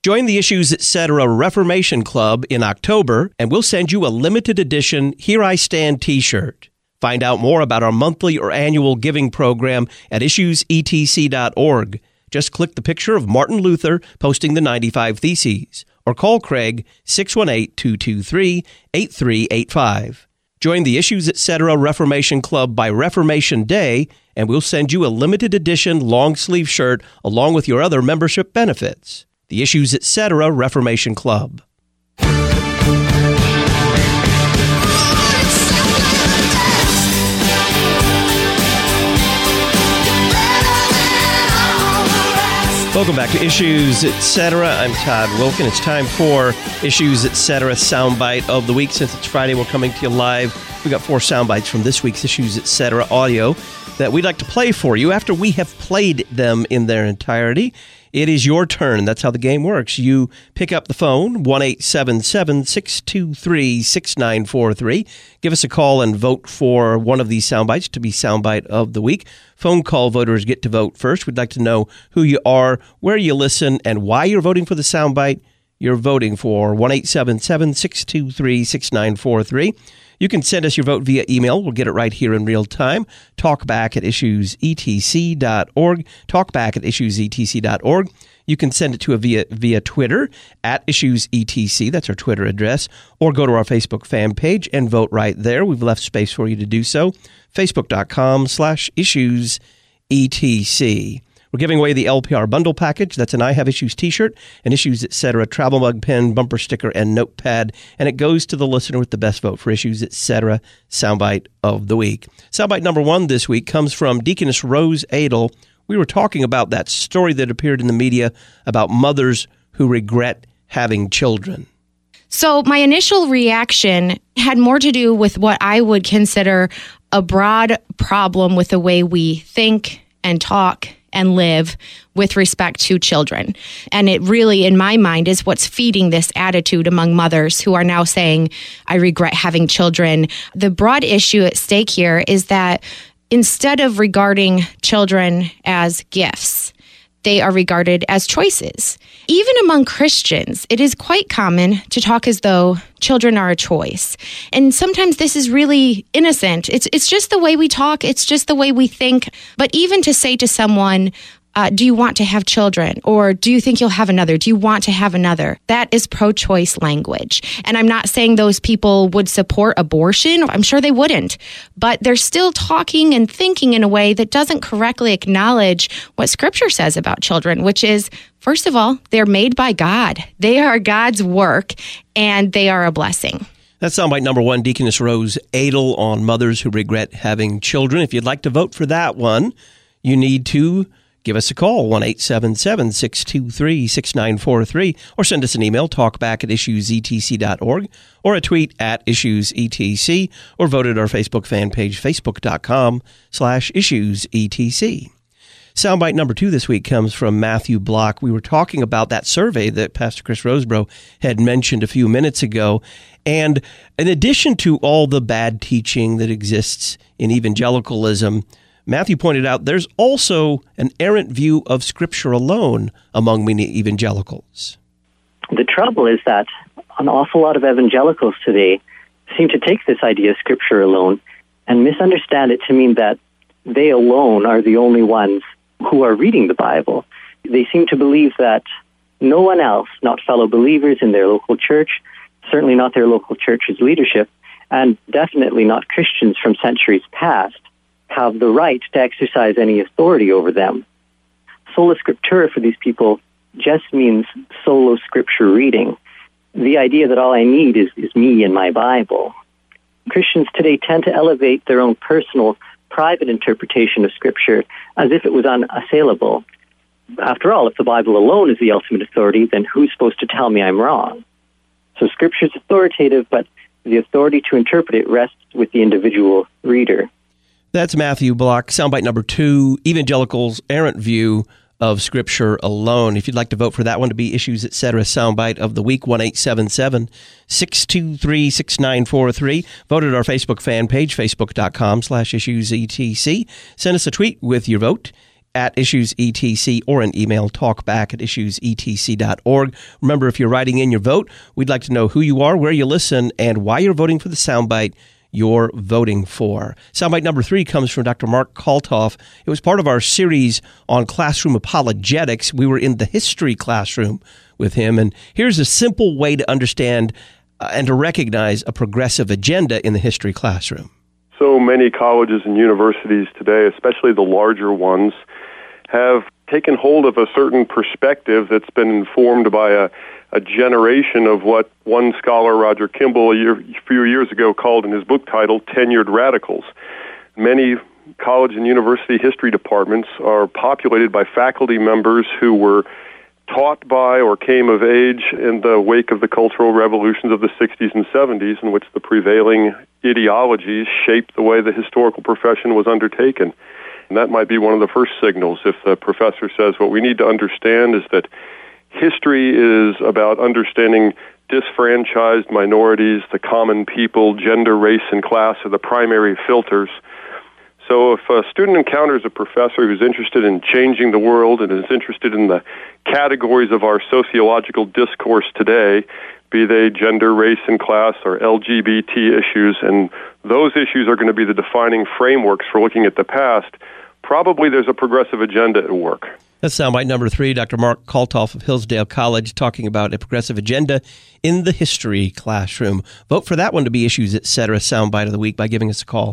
Join the Issues Etc. Reformation Club in October, and we'll send you a limited edition Here I Stand t-shirt. Find out more about our monthly or annual giving program at issuesetc.org. Just click the picture of Martin Luther posting the 95 Theses, or call Craig 618-223-8385. Join the Issues Etc. Reformation Club by Reformation Day, and we'll send you a limited edition long-sleeve shirt along with your other membership benefits. The Issues Etc. Reformation Club. Welcome back to Issues Etc. I'm Todd Wilken. It's time for Issues Etc. Soundbite of the Week. Since it's Friday, we're coming to you live. We got 4 soundbites from this week's Issues Etc. audio that we'd like to play for you. After we have played them in their entirety, it is your turn. That's how the game works. You pick up the phone, 1-877-623-6943. Give us a call and vote for one of these soundbites to be Soundbite of the Week. Phone call voters get to vote first. We'd like to know who you are, where you listen, and why you're voting for the soundbite you're voting for. 1-877-623-6943. You can send us your vote via email. We'll get it right here in real time. Talkback@issuesetc.org. Talkback@issuesetc.org. You can send it to via Twitter @issuesetc. That's our Twitter address. Or go to our Facebook fan page and vote right there. We've left space for you to do so. Facebook.com/issuesetc. We're giving away the LPR bundle package. That's an I Have Issues t-shirt, an Issues Etc. travel mug, pen, bumper sticker, and notepad. And it goes to the listener with the best vote for Issues Etc. Soundbite of the Week. Soundbite number 1 this week comes from Deaconess Rose Adel. We were talking about that story that appeared in the media about mothers who regret having children. So my initial reaction had more to do with what I would consider a broad problem with the way we think and talk and live with respect to children. And it really, in my mind, is what's feeding this attitude among mothers who are now saying, I regret having children. The broad issue at stake here is that instead of regarding children as gifts, they are regarded as choices. Even among Christians, it is quite common to talk as though children are a choice. And sometimes this is really innocent. It's just the way we talk. It's just the way we think. But even to say to someone, do you want to have children? Or do you think you'll have another? Do you want to have another? That is pro-choice language. And I'm not saying those people would support abortion. I'm sure they wouldn't. But they're still talking and thinking in a way that doesn't correctly acknowledge what Scripture says about children, which is, first of all, they're made by God. They are God's work, and they are a blessing. That's soundbite number 1, Deaconess Rose Adel on mothers who regret having children. If you'd like to vote for that one, you need to give us a call, 1-877-623-6943, or send us an email, talkback@issuesetc.org, or a tweet @issuesetc, or vote at our Facebook fan page, facebook.com/issuesetc. Soundbite number 2 this week comes from Matthew Block. We were talking about that survey that Pastor Chris Rosebrough had mentioned a few minutes ago. And in addition to all the bad teaching that exists in evangelicalism, Matthew pointed out there's also an errant view of Scripture alone among many evangelicals. The trouble is that an awful lot of evangelicals today seem to take this idea of Scripture alone and misunderstand it to mean that they alone are the only ones who are reading the Bible. They seem to believe that no one else, not fellow believers in their local church, certainly not their local church's leadership, and definitely not Christians from centuries past, have the right to exercise any authority over them. Sola Scriptura for these people just means solo Scripture reading. The idea that all I need is me and my Bible. Christians today tend to elevate their own personal, private interpretation of Scripture as if it was unassailable. After all, if the Bible alone is the ultimate authority, then who's supposed to tell me I'm wrong? So Scripture is authoritative, but the authority to interpret it rests with the individual reader. That's Matthew Block, soundbite number 2, Evangelicals' Errant View of Scripture Alone. If you'd like to vote for that one to be Issues Etc. Soundbite of the Week, 1-877-623-6943. Vote at our Facebook fan page, facebook.com/issuesetc. Send us a tweet with your vote. at issuesetc, or an email, talkback@issuesetc.org. Remember, if you're writing in your vote, we'd like to know who you are, where you listen, and why you're voting for the soundbite you're voting for. Soundbite number 3 comes from Dr. Mark Kalthoff. It was part of our series on classroom apologetics. We were in the history classroom with him, and here's a simple way to understand and to recognize a progressive agenda in the history classroom. So many colleges and universities today, especially the larger ones, have taken hold of a certain perspective that's been informed by a generation of what one scholar, Roger Kimball, a few years ago called in his book titled Tenured Radicals. Many college and university history departments are populated by faculty members who were taught by or came of age in the wake of the cultural revolutions of the 60s and 70s, in which the prevailing ideologies shaped the way the historical profession was undertaken. And that might be one of the first signals if the professor says what we need to understand is that history is about understanding disfranchised minorities, the common people, gender, race, and class are the primary filters. So if a student encounters a professor who's interested in changing the world and is interested in the categories of our sociological discourse today, be they gender, race, and class, or LGBT issues, and those issues are going to be the defining frameworks for looking at the past, probably there's a progressive agenda at work. That's soundbite number 3, Dr. Mark Kalthoff of Hillsdale College, talking about a progressive agenda in the history classroom. Vote for that one to be Issues Etc. soundbite of the week by giving us a call,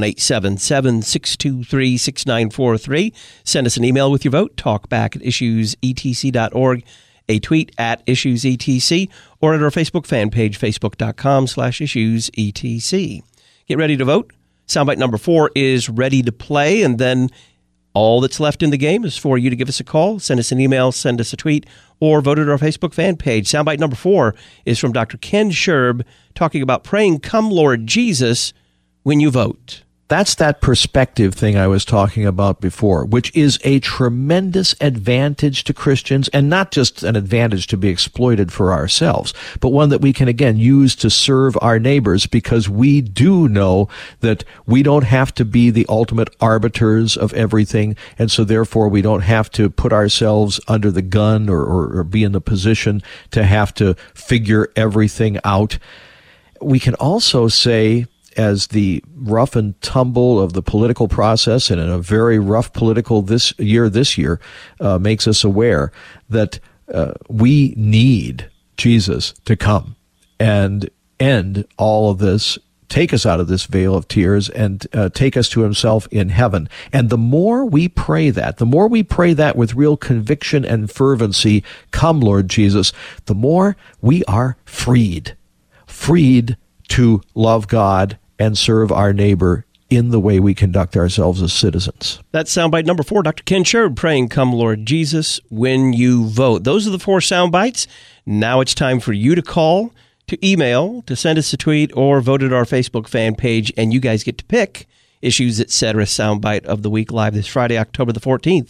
1-877-623-6943. Send us an email with your vote, talkback@issuesetc.org, a tweet at IssuesETC, or at our Facebook fan page, facebook.com/IssuesETC. Get ready to vote. Soundbite number 4 is ready to play, and then all that's left in the game is for you to give us a call, send us an email, send us a tweet, or vote at our Facebook fan page. Soundbite number 4 is from Dr. Ken Scherb, talking about praying, "Come, Lord Jesus," when you vote. That's that perspective thing I was talking about before, which is a tremendous advantage to Christians, and not just an advantage to be exploited for ourselves, but one that we can, again, use to serve our neighbors, because we do know that we don't have to be the ultimate arbiters of everything, and so therefore we don't have to put ourselves under the gun or be in the position to have to figure everything out. We can also say, as the rough and tumble of the political process, and in a very rough political this year makes us aware that we need Jesus to come and end all of this, take us out of this vale of tears, and take us to himself in heaven. And the more we pray that, with real conviction and fervency, "Come, Lord Jesus," the more we are freed to love God and serve our neighbor in the way we conduct ourselves as citizens. That's soundbite number 4, Dr. Ken Scherb, praying, "Come, Lord Jesus," when you vote. Those are the 4 soundbites. Now it's time for you to call, to email, to send us a tweet, or vote at our Facebook fan page, and you guys get to pick Issues Etc. soundbite of the week, live this Friday, October the 14th,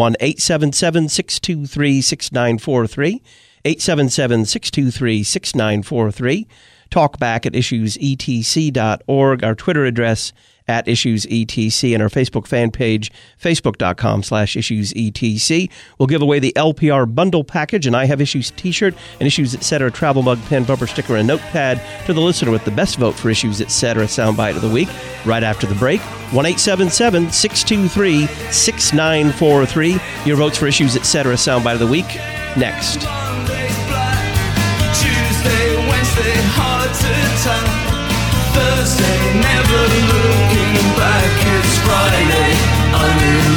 1-877-623-6943, 877-623-6943. Talkback at issuesetc.org, our Twitter address at IssuesETC, and our Facebook fan page, facebook.com/IssuesETC. We'll give away the LPR bundle package, an I Have Issues t-shirt, an Issues Etc. travel mug, pen, bumper sticker, and notepad to the listener with the best vote for Issues Etc. soundbite of the week right after the break. 1-877-623-6943. Your votes for Issues Etc. soundbite of the week next. Hard to tell. Thursday, never looking back. It's Friday, I'm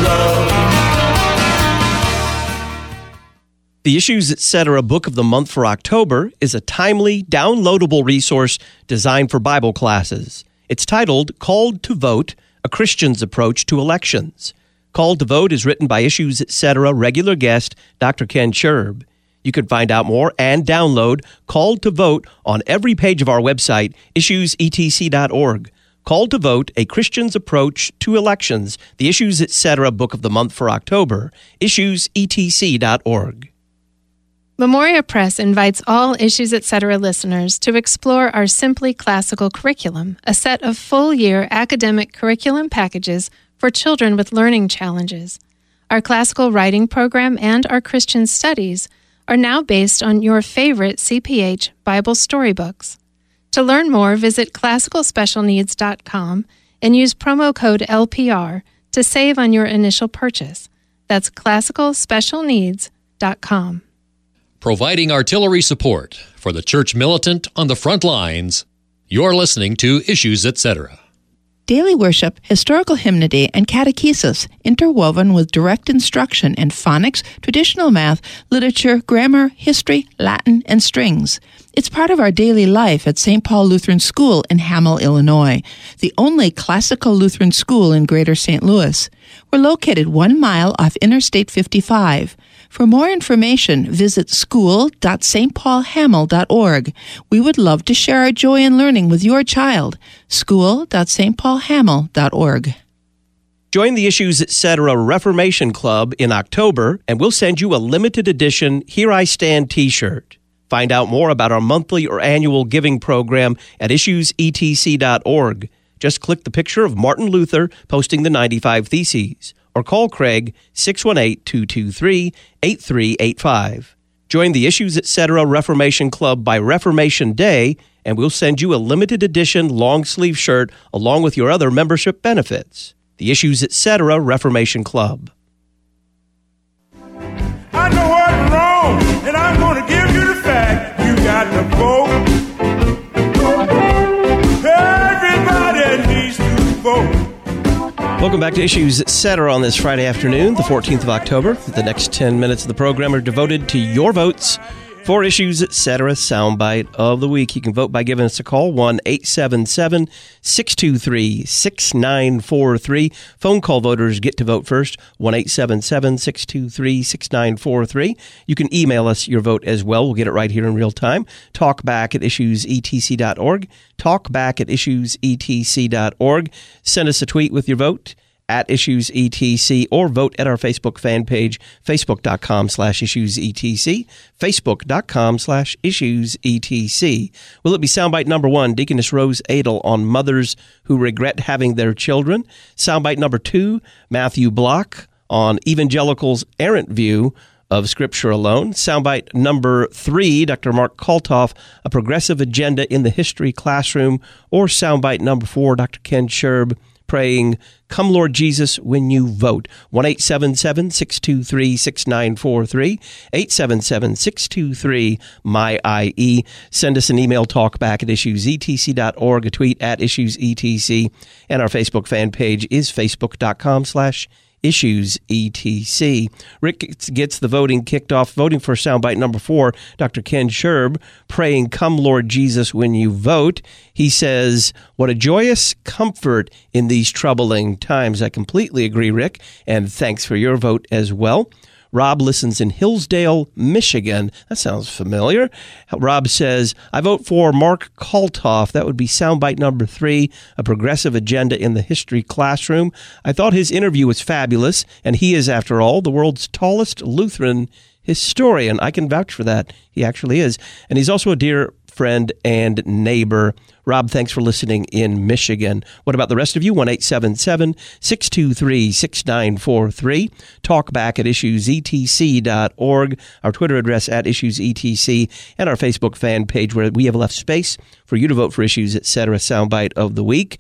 in love. The Issues Etc. Book of the Month for October is a timely, downloadable resource designed for Bible classes. It's titled Called to Vote, A Christian's Approach to Elections. Called to Vote is written by Issues Etc. regular guest Dr. Ken Scherb. You can find out more and download Called to Vote on every page of our website, issuesetc.org. Called to Vote, A Christian's Approach to Elections, the Issues Etc. Book of the Month for October, issuesetc.org. Memoria Press invites all Issues Etc. listeners to explore our Simply Classical curriculum, a set of full-year academic curriculum packages for children with learning challenges. Our classical writing program and our Christian studies are now based on your favorite CPH Bible storybooks. To learn more, visit classicalspecialneeds.com and use promo code LPR to save on your initial purchase. That's classicalspecialneeds.com. Providing artillery support for the church militant on the front lines, you're listening to Issues, Etc. Daily worship, historical hymnody, and catechesis interwoven with direct instruction in phonics, traditional math, literature, grammar, history, Latin, and strings. It's part of our daily life at St. Paul Lutheran School in Hamel, Illinois, the only classical Lutheran school in Greater St. Louis. We're located 1 mile off Interstate 55. For more information, visit school.stpaulhamel.org. We would love to share our joy in learning with your child. school.stpaulhamel.org. Join the Issues Etc. Reformation Club in October, and we'll send you a limited edition Here I Stand t-shirt. Find out more about our monthly or annual giving program at issuesetc.org. Just click the picture of Martin Luther posting the 95 Theses, or call Craig 618-223-8385. Join the Issues Etc. Reformation Club by Reformation Day, and we'll send you a limited edition long-sleeve shirt along with your other membership benefits. The Issues Etc. Reformation Club. I know what's wrong, and I'm going to give you the fact. You got to vote. Everybody needs to vote. Welcome back to Issues Etc. on this Friday afternoon, the 14th of October. The next 10 minutes of the program are devoted to your votes for Issues Etc. Soundbite of the Week. You can vote by giving us a call, 1-877-623-6943. Phone call voters get to vote first, 1-877-623-6943. You can email us your vote as well. We'll get it right here in real time. Talkback@issuesetc.org. Talkback@issuesetc.org. Send us a tweet with your vote at IssuesETC, or vote at our Facebook fan page, facebook.com/IssuesETC, facebook.com/IssuesETC. Will it be soundbite number 1, Deaconess Rose Adel on mothers who regret having their children? Soundbite number 2, Matthew Block on evangelicals' errant view of Scripture alone. Soundbite number 3, Dr. Mark Kaltoff, a progressive agenda in the history classroom. Or soundbite number 4, Dr. Ken Sherb, praying, "Come Lord Jesus when you vote." 1-877-623-6943, 877-623-MY-IE. Send us an email, talkback@issuesetc.org, a tweet at IssuesETC, and our Facebook fan page is facebook.com/IssuesETC. Rick gets the voting kicked off. Voting for soundbite number 4, Dr. Ken Sherb, praying, "Come Lord Jesus when you vote." He says, "What a joyous comfort in these troubling times." I completely agree, Rick, and thanks for your vote as well. Rob listens in Hillsdale, Michigan. That sounds familiar. Rob says, "I vote for Mark Kaltoff." That would be soundbite number 3, a progressive agenda in the history classroom. "I thought his interview was fabulous, and he is, after all, the world's tallest Lutheran historian." I can vouch for that. He actually is. And he's also a dear friend and neighbor. Rob, thanks for listening in Michigan. What about the rest of you? 1-877-623-6943. Talkback@issuesetc.org. Our Twitter address @IssuesETC, and our Facebook fan page where we have left space for you to vote for Issues Etc. Soundbite of the Week.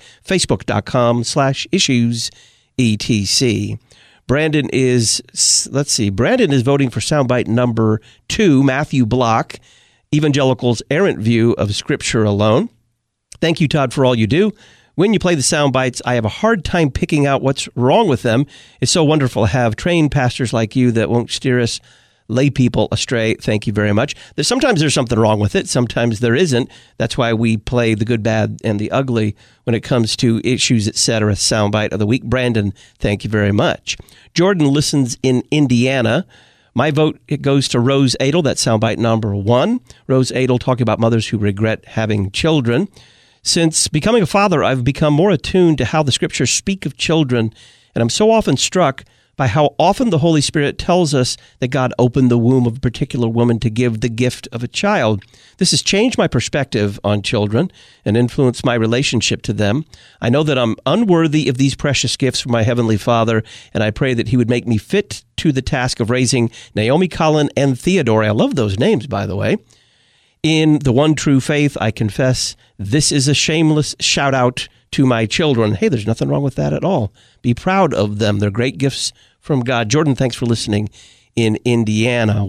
Facebook.com/IssuesETC. Brandon is voting for soundbite number 2, Matthew Block, Evangelicals' Errant View of Scripture Alone. Thank you, Todd, for all you do. When you play the sound bites, I have a hard time picking out what's wrong with them. It's so wonderful to have trained pastors like you that won't steer us lay people astray. Thank you very much. Sometimes there's something wrong with it. Sometimes there isn't. That's why we play the good, bad, and the ugly when it comes to Issues Etc. Soundbite of the Week. Brandon, thank you very much. Jordan listens in Indiana. My vote, it goes to Rose Adel. That's soundbite number 1. Rose Adel talking about mothers who regret having children. Since becoming a father, I've become more attuned to how the Scriptures speak of children, and I'm so often struck by how often the Holy Spirit tells us that God opened the womb of a particular woman to give the gift of a child. This has changed my perspective on children and influenced my relationship to them. I know that I'm unworthy of these precious gifts from my Heavenly Father, and I pray that He would make me fit to the task of raising Naomi, Colin, and Theodore. I love those names, by the way. In the one true faith, I confess this is a shameless shout out to my children. Hey, there's nothing wrong with that at all. Be proud of them. They're great gifts from God. Jordan, thanks for listening in Indiana.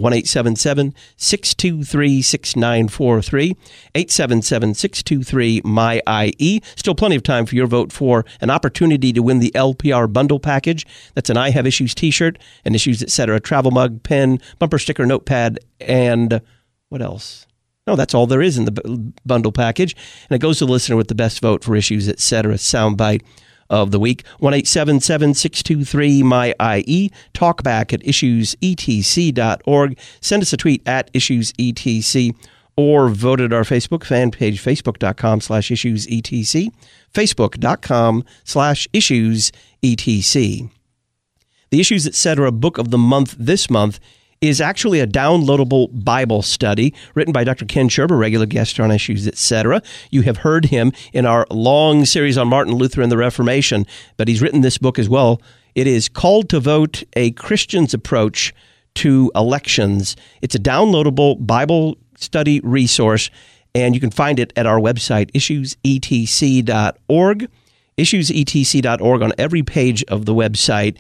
1-877-623-6943, 877-623-MY-IE. Still plenty of time for your vote for an opportunity to win the LPR bundle package. That's an I Have Issues t-shirt, an Issues Etc. travel mug, pen, bumper sticker, notepad, and what else? No, that's all there is in the bundle package. And it goes to the listener with the best vote for Issues Etc. soundbite of the week. 1-877-623-MY-IE. Talk back at issuesetc.org. Send us a tweet at issuesetc or vote at our Facebook fan page, facebook.com/issuesetc, facebook.com/issuesetc. The Issues Etc. Book of the Month this month is actually a downloadable Bible study written by Dr. Ken Sherber, regular guest on Issues Etc. You have heard him in our long series on Martin Luther and the Reformation, but he's written this book as well. It is Called to Vote, A Christian's Approach to Elections. It's a downloadable Bible study resource, and you can find it at our website, issuesetc.org, issuesetc.org on every page of the website.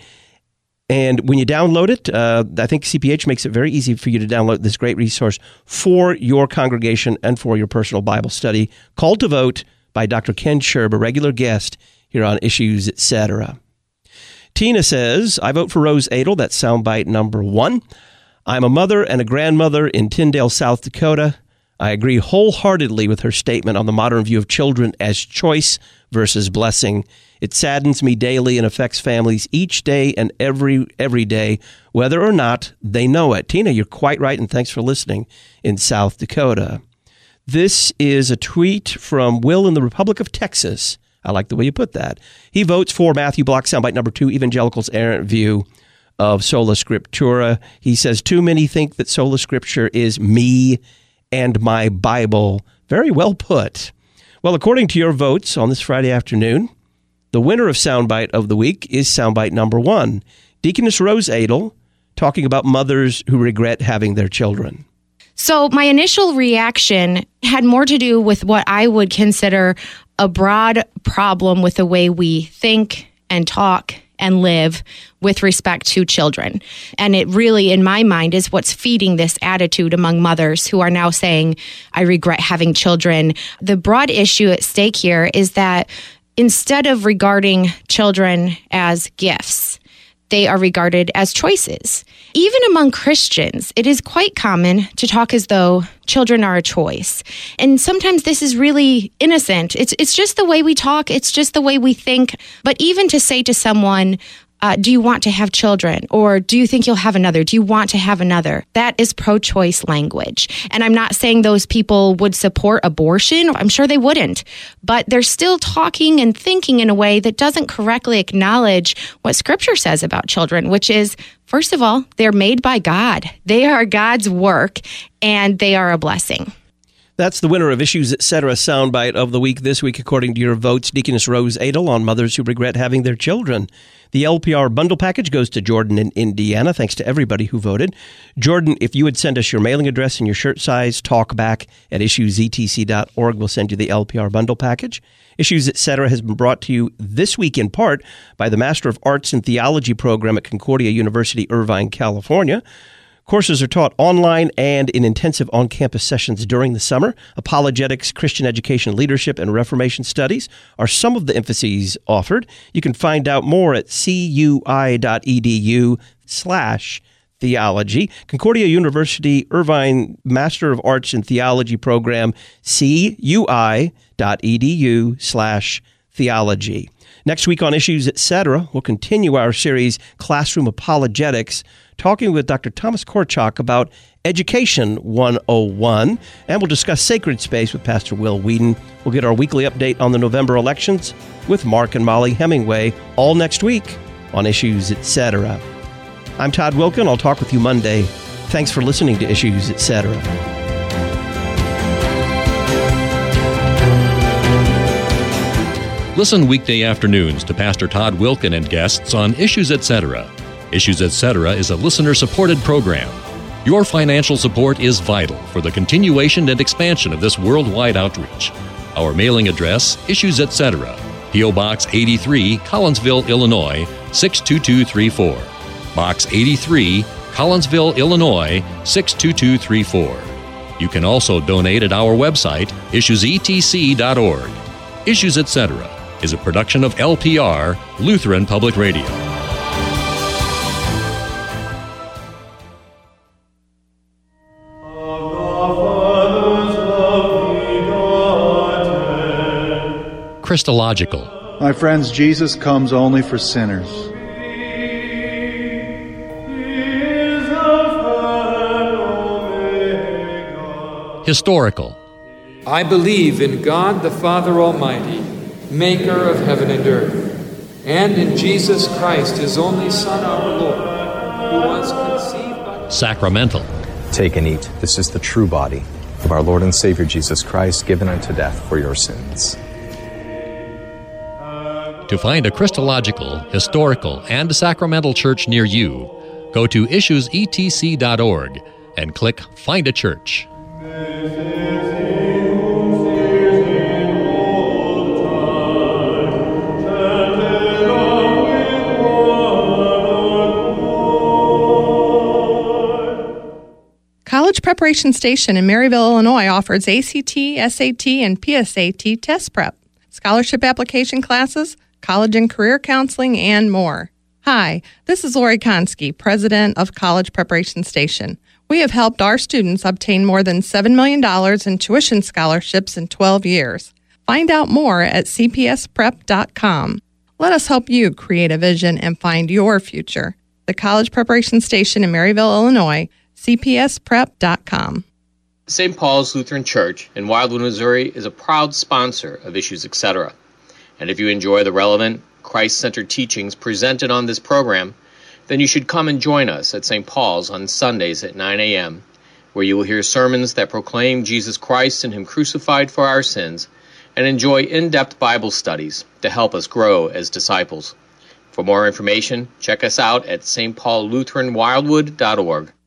And when you download it, I think CPH makes it very easy for you to download this great resource for your congregation and for your personal Bible study. Called to Vote by Dr. Ken Sherb, a regular guest here on Issues Etc. Tina says, I vote for Rose Adel. That's soundbite number 1. I'm a mother and a grandmother in Tyndale, South Dakota. I agree wholeheartedly with her statement on the modern view of children as choice versus blessing. It saddens me daily and affects families each day and every day, whether or not they know it. Tina, you're quite right, and thanks for listening in South Dakota. This is a tweet from Will in the Republic of Texas. I like the way you put that. He votes for Matthew Block, soundbite number 2, Evangelicals' errant view of Sola Scriptura. He says, too many think that Sola Scriptura is me and my Bible. Very well put. Well, according to your votes on this Friday afternoon, the winner of Soundbite of the Week is Soundbite number 1, Deaconess Rose Adel, talking about mothers who regret having their children. So my initial reaction had more to do with what I would consider a broad problem with the way we think and talk and live with respect to children. And it really, in my mind, is what's feeding this attitude among mothers who are now saying, I regret having children. The broad issue at stake here is that instead of regarding children as gifts, they are regarded as choices. Even among Christians, it is quite common to talk as though children are a choice. And sometimes this is really innocent. It's just the way we talk. It's just the way we think. But even to say to someone, do you want to have children? Or do you think you'll have another? Do you want to have another? That is pro-choice language. And I'm not saying those people would support abortion. I'm sure they wouldn't. But they're still talking and thinking in a way that doesn't correctly acknowledge what Scripture says about children, which is, first of all, they're made by God. They are God's work, and they are a blessing. That's the winner of Issues Etc. Soundbite of the Week this week, according to your votes, Deaconess Rose Adel, on mothers who regret having their children. The LPR bundle package goes to Jordan in Indiana. Thanks to everybody who voted. Jordan, if you would send us your mailing address and your shirt size, talk back at issuesetc.org. We'll send you the LPR bundle package. Issues Etc. has been brought to you this week in part by the Master of Arts in Theology program at Concordia University, Irvine, California. Courses are taught online and in intensive on-campus sessions during the summer. Apologetics, Christian education, leadership, and Reformation studies are some of the emphases offered. You can find out more at cui.edu/theology. Concordia University Irvine Master of Arts in Theology program, cui.edu/theology. Next week on Issues Etc., we'll continue our series, Classroom Apologetics, talking with Dr. Thomas Korchak about Education 101, and we'll discuss sacred space with Pastor Will Whedon. We'll get our weekly update on the November elections with Mark and Molly Hemingway, all next week on Issues Etc. I'm Todd Wilken. I'll talk with you Monday. Thanks for listening to Issues, Etc. Listen weekday afternoons to Pastor Todd Wilken and guests on Issues Etc. Issues Etc. is a listener-supported program. Your financial support is vital for the continuation and expansion of this worldwide outreach. Our mailing address, Issues Etc., P.O. Box 83, Collinsville, Illinois, 62234. Box 83, Collinsville, Illinois, 62234. You can also donate at our website, issuesetc.org. Issues Etc. is a production of LPR, Lutheran Public Radio. Christological. My friends, Jesus comes only for sinners. Historical. I believe in God the Father Almighty, maker of heaven and earth, and in Jesus Christ, his only Son, our Lord, who was conceived by... Sacramental. Take and eat. This is the true body of our Lord and Savior Jesus Christ, given unto death for your sins. To find a Christological, historical, and sacramental church near you, go to issuesetc.org and click Find a Church. College Preparation Station in Maryville, Illinois offers ACT, SAT, and PSAT test prep, scholarship application classes, college and career counseling, and more. Hi, this is Lori Konski, president of College Preparation Station. We have helped our students obtain more than $7 million in tuition scholarships in 12 years. Find out more at cpsprep.com. Let us help you create a vision and find your future. The College Preparation Station in Maryville, Illinois, cpsprep.com. St. Paul's Lutheran Church in Wildwood, Missouri is a proud sponsor of Issues Etc. And if you enjoy the relevant, Christ-centered teachings presented on this program, then you should come and join us at St. Paul's on Sundays at 9 a.m., where you will hear sermons that proclaim Jesus Christ and Him crucified for our sins, and enjoy in-depth Bible studies to help us grow as disciples. For more information, check us out at stpaullutheranwildwood.org.